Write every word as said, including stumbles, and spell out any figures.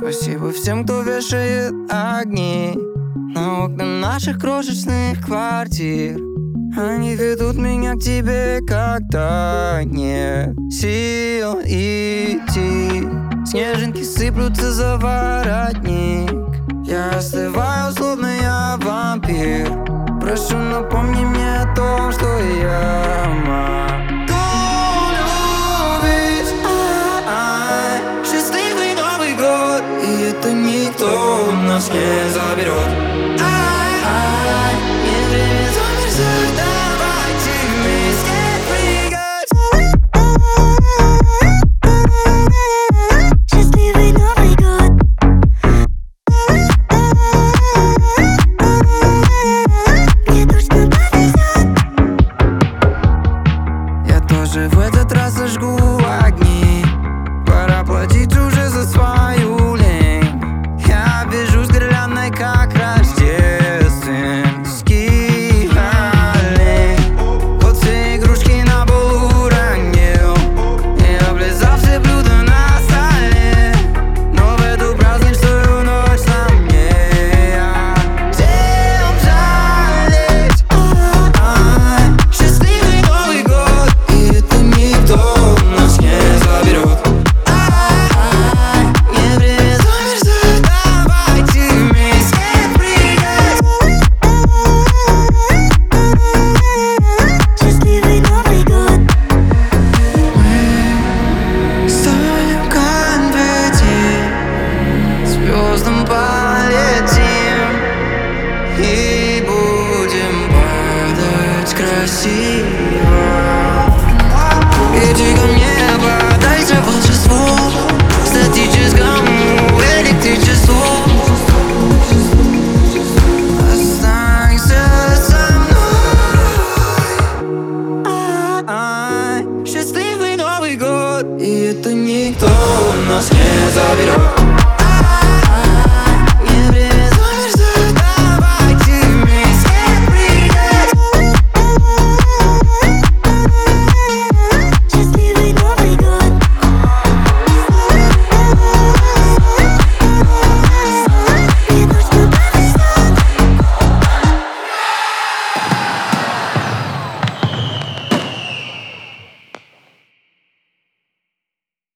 Спасибо всем, кто вешает огни на окна наших крошечных квартир. Они ведут меня к тебе, когда нет сил идти. Снежинки сыплются за воротник. Я остываю, словно я вампир. Прошу, напомни мне о том, что я могу любить. А-а-а. Счастливый Новый год, и это никто у нас не заберет. А-а-а. Не время замерзать, давайте вместе прыгать. Счастливый Новый год. Мне точно повезет. Я тоже в этот раз зажгу огни. Пора платить уже за свою лень. Я бежу с гирляндой, как рождественский олень. Вот все игрушки на пол уронил и облизал все блюда на столе. Но в эту праздничную ночь на мне всем жалеть. А-а-а. Счастливый Новый год, и это никто у нас не заберет. А-а-а. Не время замерзать, давайте вместе прыгать. Счастливый Новый год. Мы станем конфетти, звездам полетим и будем падать красиво. Иди ко мне, поддайся волшебству, статическому электричеству. Останься со мной. А-а-а. Счастливый Новый год, и это никто у нас не заберет.